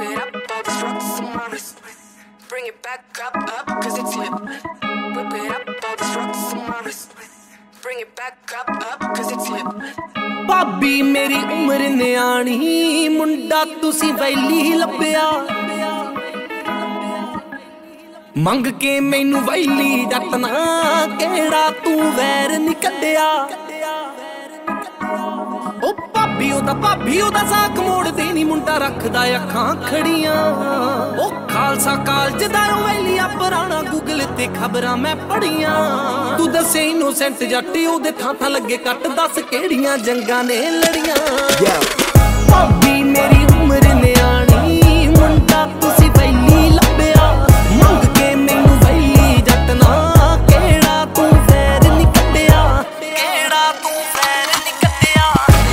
it up, all these rocks on my wrist. Bring it back up, cause it's lit. Whip it up, all these rocks on my wrist. Bring it back up, cause it's lit. ਭਾਬੀ ਮੇਰੀ ਉਮਰ ਨਿਆਣੀ ਮੁੰਡਾ ਤੁਸੀਂ ਵੈਲੀ ਲੱਭਿਆ ਮੰਗ ਕੇ ਮੈਨੂੰ ਵੈਲੀ ਜੱਟਣਾ ਕਿਹੜਾ ਤੂੰ ਵੈਰ ਨੀ ਕੱਢਿਆ ਉਹ ਭਾਬੀ ਉਹਦਾ ਸਾਕ ਮੋੜਦੇ ਨੀ ਮੁੰਡਾ ਰੱਖਦਾ ਅੱਖਾਂ ਖੜੀਆਂ ਉਹ ਖਾਲਸਾ ਕਾਲਜ ਦਾ ਵੈਲੀਆ ਪੁਰਾਣਾ ਗੂਗਲ ਤੇ ਖਬਰਾਂ ਮੈਂ ਪੜੀਆਂ ਤੂੰ ਦੱਸੇ ਇਨੋਸੈਂਟ ਜੱਟ ਉਹਦੇ ਥਾਂ ਲੱਗੇ ਕੱਟ ਦੱਸ ਕਿਹੜੀਆਂ ਜੰਗਾਂ ਨੇ ਲੜੀਆਂ ਭਾਬੀ ਮੇਰੀ ਉਮਰ ਨਿਆਣੀ ਮੁੰਡਾ ਤੁਸੀਂ ਵੈਲੀ ਲੱਭਿਆ ਮੰਗ ਕੇ ਮੈਨੂੰ ਵੈਲੀ ਜੱਟਣਾ ਕਿਹੜਾ ਤੂੰ ਵੈਰ ਨੀ ਕੱਢਿਆ ਕਿਹੜਾ ਤੂੰ ਵੈਰ ਨੀ ਕੱਢਿਆ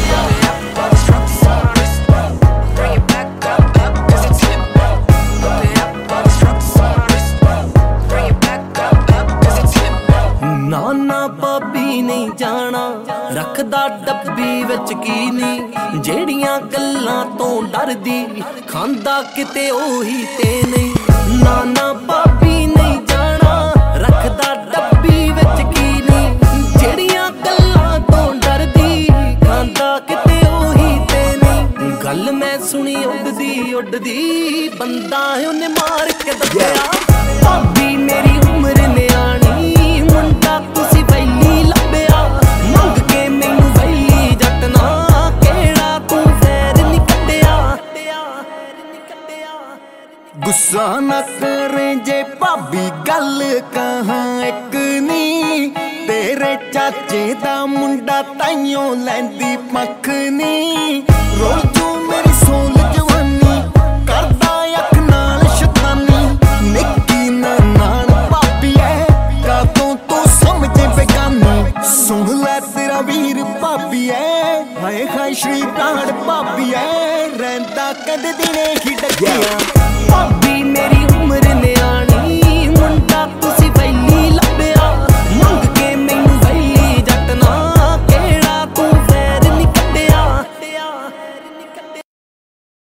ਨਾ ਭਾਬੀ ਨਹੀਂ ਜਾਣਾ ਰੱਖਦਾ ਡੱਬੀ ਵਿੱਚ ਕੀ ਨਹੀਂ ਜਿਹੜੀਆਂ ਗੱਲਾਂ ਤੋਂ ਡਰਦੀ ਖਾਂਦਾ ਕਿਤੇ ਉਹੀ ਤੇ ਨਹੀਂ ਨਾ ਭਾਬੀ ਨਹੀਂ ਜਾਣਾ ਰੱਖਦਾ ਡੱਬੀ ਵਿੱਚ ਕੀ ਨਹੀਂ ਜਿਹੜੀਆਂ ਗੱਲਾਂ ਤੋਂ ਡਰਦੀ ਖਾਂਦਾ ਕਿਤੇ ਉਹੀ ਤੇ ਨਹੀਂ ਗੱਲ ਮੈਂ ਸੁਣੀ ਉੱਡਦੀ ਬੰਦਾ ਉਹਨੇ ਮਾਰ ਕੇ ਦੱਸਿਆ ਭਾਬੀ ਮੇਰੀ ਉਮਰ ਨਿਆਣੀ ਮੁੰਡਾ ਤੁਸੀਂ ਵੈਲੀ ਲੱਭਿਆ ਮੰਗ ਕੇ ਮੈਨੂੰ ਵੈਲੀ ਜੱਟਣਾ ਕਿਹੜਾ ਤੂੰ ਵੈਰ ਨੀ ਕੱਢਿਆ ਗੁੱਸਾ ਨਾ ਕਰੇ ਜੇ ਭਾਬੀ ਗੱਲ ਕਹਾਂ ਇੱਕ ਨੀ ਤੇਰੇ ਚਾਚੇ ਦਾ ਮੁੰਡਾ ਤਾਈਓ ਲੈਂਦੀ ਪੱਖ ਨੀ ਰੋਲ ਜੂ ਮੇਰੀ ਸੋਲ ਜਵਾਨੀ ਕਰਦਾ ਅੱਖ ਨਾਲ ਸ਼ੈਤਾਨੀ ਨਿੱਕੀ ਨਾਨ ਭਾਬੀ ਐ ਕਾਤੋਂ ਤੂੰ ਸਮਝੇ ਬੇਗਾਨੀ ਸੁਣ ਲੈ ਤੇਰਾ ਵੀਰ ਭਾਬੀ ਐ ਹਾਏ ਹਾਏ ਸ਼੍ਰੀ ਪ੍ਰਾਣ ਭਾਬੀ ਐ ਰਹਿੰਦਾ ਕਦੇ ਦਿਨੇ ਹੀ ਡੱਕਿਆ